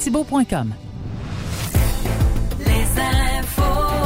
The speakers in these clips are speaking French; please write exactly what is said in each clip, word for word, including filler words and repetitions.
thibault point com. Les infos.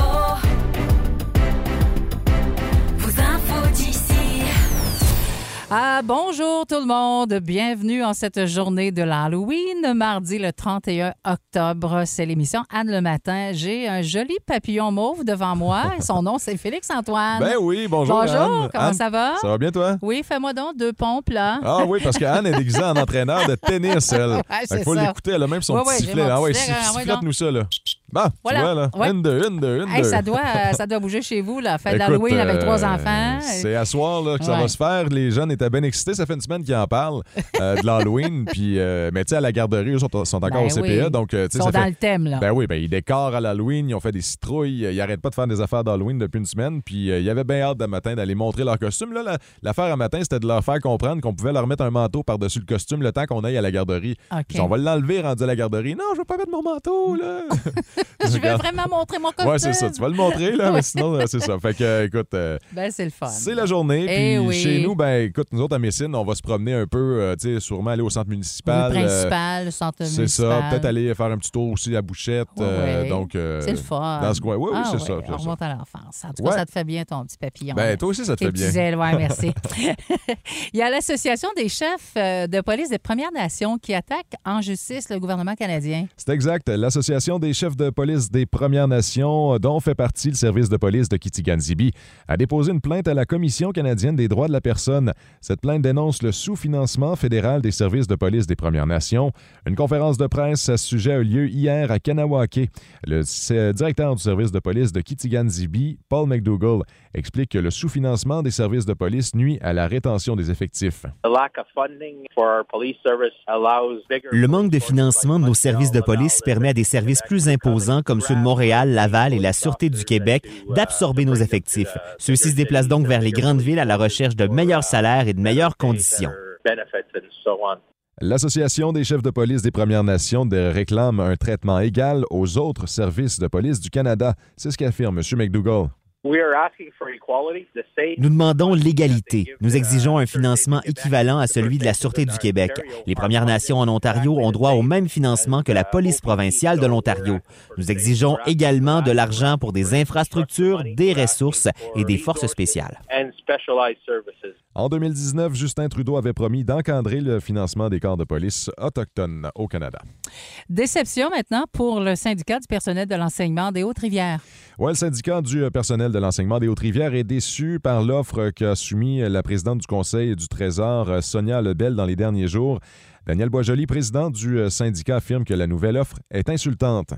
Vos infos d'ici. Ah, bonjour tout le monde. Bienvenue en cette journée de l'Halloween, mardi le trente et un octobre. C'est l'émission Anne le matin. J'ai un joli papillon mauve devant moi. Son nom, c'est Félix-Antoine. Ben oui, bonjour Bonjour, Anne. comment Anne, ça va? Ça va bien toi? Oui, fais-moi donc deux pompes, là. Ah oui, parce qu'Anne est déguisée en entraîneur de tennis, elle. Ouais, Fait c'est qu'il faut ça. l'écouter, elle a même son Ouais, petit ouais, j'ai sifflet. mon Ah ouais, sifflet, ah ouais, sifflette-nous ça, là. Bon, Voilà. tu vois, là. Ouais. Une, deux, une, deux, une, Hey, deux. ça, doit, euh, ça doit bouger chez vous, la fête Écoute, d'Halloween avec euh, trois enfants. C'est à soir là, que ça Ouais. va se faire. Les jeunes étaient bien excités. Ça fait une semaine qu'ils en parlent euh, de l'Halloween. Puis, euh, mais tu sais, à la garderie, eux sont, sont encore Ben au C P E. oui. Donc, euh, tu Ils sais, sont ça dans fait... le thème, là. Ben oui, ben ils décorent à l'Halloween, ils ont fait des citrouilles, ils n'arrêtent pas de faire des affaires d'Halloween depuis une semaine, puis euh, ils avaient bien hâte de matin d'aller montrer leur costume. Là, la- l'affaire à matin, c'était de leur faire comprendre qu'on pouvait leur mettre un manteau par-dessus le costume le temps qu'on aille à la garderie. OK. Puis on va l'enlever rendu à la garderie. Non, je veux pas mettre mon manteau, là. Je veux Regarde. vraiment montrer mon costume. Ouais, c'est ça. Tu vas le montrer, là, mais sinon, euh, c'est ça. Fait que, euh, écoute, euh, Ben, c'est le fun. c'est la journée. Eh Puis oui. chez nous, ben, écoute, nous autres à Messine, on va se promener un peu, euh, tu sais, sûrement aller au centre Rue municipal. euh, principale, le centre c'est municipal. ça. Peut-être aller faire un petit tour aussi à Bouchette. Ouais, euh, ouais. donc, euh, C'est le fun. Dans ce coin. Oui, oui, Ah c'est ouais, ça. On c'est ça. remonte à l'enfance. En tout Ouais. cas, ça te fait bien ton petit papillon. Ben, toi aussi, ça te Tes fait petits bien. ailes, ouais, merci. Il y a l'Association des chefs euh, de police des Premières Nations qui attaque en justice le gouvernement canadien. C'est exact. L'Association des chefs de police des Premières Nations, dont fait partie le service de police de Kitigan-Zibi, a déposé une plainte à la Commission canadienne des droits de la personne. Cette plainte dénonce le sous-financement fédéral des services de police des Premières Nations. Une conférence de presse à ce sujet a eu lieu hier à Kanawake. Le c- directeur du service de police de Kitigan-Zibi, Paul McDougall, explique que le sous-financement des services de police nuit à la rétention des effectifs. Le manque de financement de nos services de police permet à des services plus imposants comme ceux de Montréal, Laval et la Sûreté du Québec d'absorber nos effectifs. Ceux-ci se déplacent donc vers les grandes villes à la recherche de meilleurs salaires et de meilleures conditions. L'Association des chefs de police des Premières Nations de- réclame un traitement égal aux autres services de police du Canada. C'est ce qu'affirme M. McDougall. Nous demandons l'égalité. Nous exigeons un financement équivalent à celui de la Sûreté du Québec. Les Premières Nations en Ontario ont droit au même financement que la police provinciale de l'Ontario. Nous exigeons également de l'argent pour des infrastructures, des ressources et des forces spéciales. En deux mille dix-neuf, Justin Trudeau avait promis d'encadrer le financement des corps de police autochtones au Canada. Déception maintenant pour le syndicat du personnel de l'enseignement des Hautes-Rivières. Ouais, le syndicat du euh, personnel de l'enseignement des Hautes-Rivières est déçu par l'offre qu'a soumise la présidente du Conseil du Trésor, euh, Sonia Lebel, dans les derniers jours. Daniel Boisjoli, président du euh, syndicat, affirme que la nouvelle offre est insultante.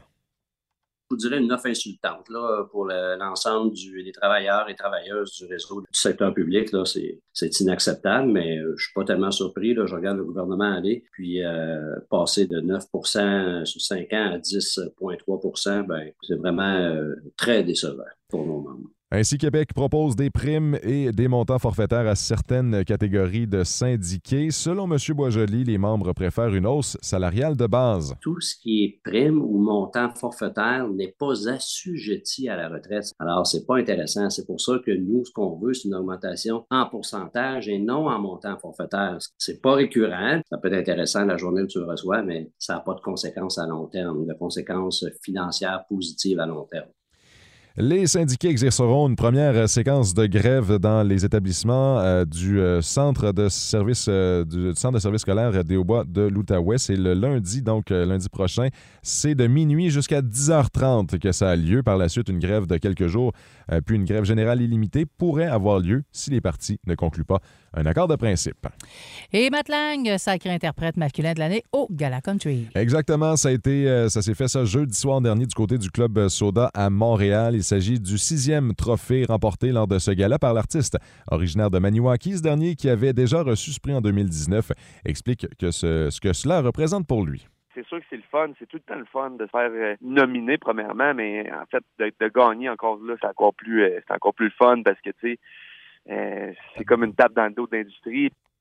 Je vous dirais une offre insultante là, pour le- l'ensemble du- des travailleurs et travailleuses du réseau du secteur public. Là, c'est, c'est inacceptable, mais euh, je suis pas tellement surpris. Là, je regarde le gouvernement aller, puis euh, passer de neuf pour cent sur cinq ans à dix virgule trois pour cent, ben, c'est vraiment euh, très décevant pour nos membres. Ainsi, Québec propose des primes et des montants forfaitaires à certaines catégories de syndiqués. Selon M. Boisjoli, les membres préfèrent une hausse salariale de base. Tout ce qui est prime ou montant forfaitaire n'est pas assujetti à la retraite. Alors, c'est pas intéressant. C'est pour ça que nous, ce qu'on veut, c'est une augmentation en pourcentage et non en montant forfaitaire. C'est pas récurrent. Ça peut être intéressant la journée où tu le reçois, mais ça n'a pas de conséquences à long terme, de conséquences financières positives à long terme. Les syndiqués exerceront une première séquence de grève dans les établissements euh, du euh, centre de service euh, du centre de service scolaire des Hauts-Bois de l'Outaouais. C'est le lundi, donc euh, lundi prochain. C'est de minuit jusqu'à dix heures trente que ça a lieu. Par la suite, une grève de quelques jours, euh, puis une grève générale illimitée pourrait avoir lieu si les parties ne concluent pas un accord de principe. Et Matt Lang, sacré interprète masculin de l'année au Gala Country. Exactement, ça a été, euh, ça s'est fait ça jeudi soir dernier du côté du Club Soda à Montréal. Il s'agit du sixième trophée remporté lors de ce gala par l'artiste originaire de Maniwaki. Ce dernier, qui avait déjà reçu ce prix en deux mille dix-neuf, explique que ce, ce que cela représente pour lui. C'est sûr que c'est le fun, c'est tout le temps le fun de se faire euh, nominer premièrement, mais en fait de, de gagner encore là, c'est encore plus euh, c'est encore plus le fun parce que tu sais euh, c'est comme une tape dans le dos de l'industrie.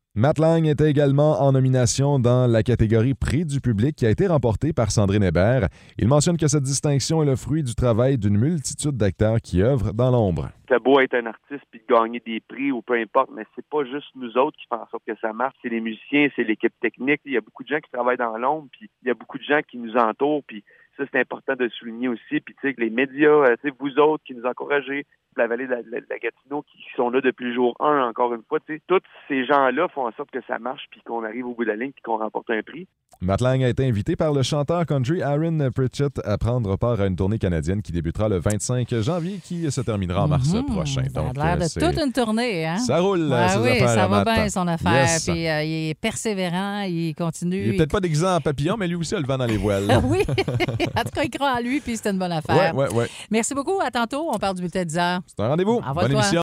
Matt Lang était également en nomination dans la catégorie Prix du public qui a été remportée par Sandrine Hébert. Il mentionne que cette distinction est le fruit du travail d'une multitude d'acteurs qui œuvrent dans l'ombre. C'est beau être un artiste puis gagner des prix ou peu importe, mais c'est pas juste nous autres qui font en sorte que ça marche. C'est les musiciens, c'est l'équipe technique. Il y a beaucoup de gens qui travaillent dans l'ombre, puis il y a beaucoup de gens qui nous entourent, puis ça, c'est important de le souligner aussi. Puis, tu sais, que les médias, tu sais, vous autres qui nous encouragez, la vallée de la, de la Gatineau qui sont là depuis le jour un, encore une fois, tu sais, tous ces gens-là font en sorte que ça marche puis qu'on arrive au bout de la ligne puis qu'on remporte un prix. Matt Lang a été invité par le chanteur country Aaron Pritchett à prendre part à une tournée canadienne qui débutera le vingt-cinq janvier qui se terminera en mars Mm-hmm. prochain. Ça Donc, a l'air de c'est... toute une tournée, hein? Ça roule, Ah, ses oui, affaires ça à va Matt. bien, son affaire. Yes. Puis euh, il est persévérant, il continue. Il est peut-être pas déguisé en papillon, mais lui aussi a le vent dans les voiles. oui, en tout cas, il croit en lui, puis c'est une bonne affaire. Ouais, ouais, ouais. Merci beaucoup, à tantôt. On parle du bulletin de dix heures. C'est un rendez-vous. Envoie-toi. Bonne émission.